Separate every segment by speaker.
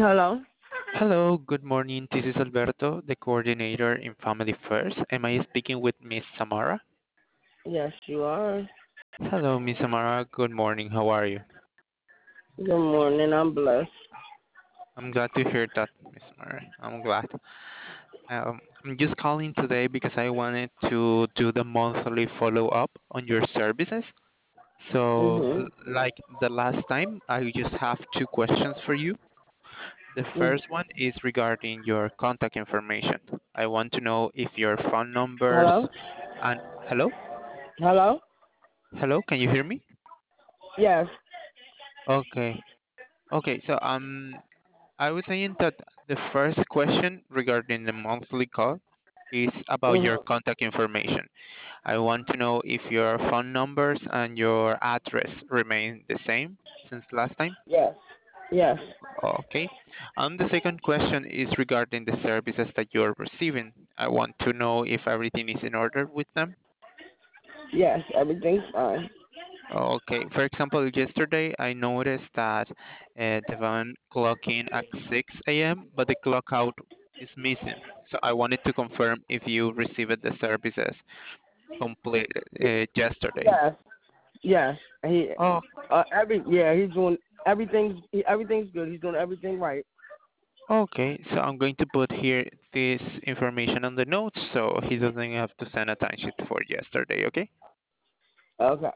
Speaker 1: Hello?
Speaker 2: Hello, good morning. This is Alberto, the coordinator in Family First. Am I speaking with Miss Samara?
Speaker 1: Yes, you are.
Speaker 2: Hello, Miss Samara. Good morning. How are you?
Speaker 1: Good morning. I'm blessed.
Speaker 2: I'm glad to hear that, Miss Samara. I'm glad. I'm just calling today because I wanted to do the monthly follow-up on your services. So,
Speaker 1: Mhm.
Speaker 2: like the last time, I just have two questions for you. The
Speaker 1: Mm.
Speaker 2: first one is regarding your contact information. I want to know if your phone numbers
Speaker 1: Hello?
Speaker 2: and hello?
Speaker 1: Hello?
Speaker 2: Hello, can you hear me?
Speaker 1: Yes.
Speaker 2: Okay. Okay, so I was saying that the first question regarding the monthly call is about your
Speaker 1: Mhm.
Speaker 2: contact information. I want to know if your phone numbers and your address remain the same since last time.
Speaker 1: Yes. Yes.
Speaker 2: Okay. The second question is regarding the services that you're receiving. I want to know if everything is in order with them.
Speaker 1: Yes. Everything's fine.
Speaker 2: Okay, for example, yesterday I noticed that the van clock in at 6 a.m., but the clock out is missing. So I wanted to confirm if you received the services complete yesterday.
Speaker 1: Yes. Yes. He.
Speaker 2: Oh,
Speaker 1: Yeah. He's doing everything's. Everything's good. He's doing everything right.
Speaker 2: okay. So I'm going to put here this information on the notes so he doesn't have to send a timesheet for yesterday, okay?
Speaker 1: Okay.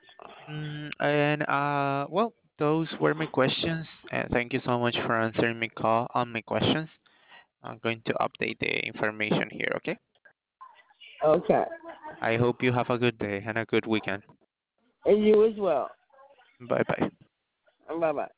Speaker 2: Well, those were my questions. Thank you so much for answering my call on my questions. I'm going to update the information here, okay?
Speaker 1: Okay.
Speaker 2: I hope you have a good day and a good weekend.
Speaker 1: And you as well.
Speaker 2: Bye bye.
Speaker 1: Bye bye.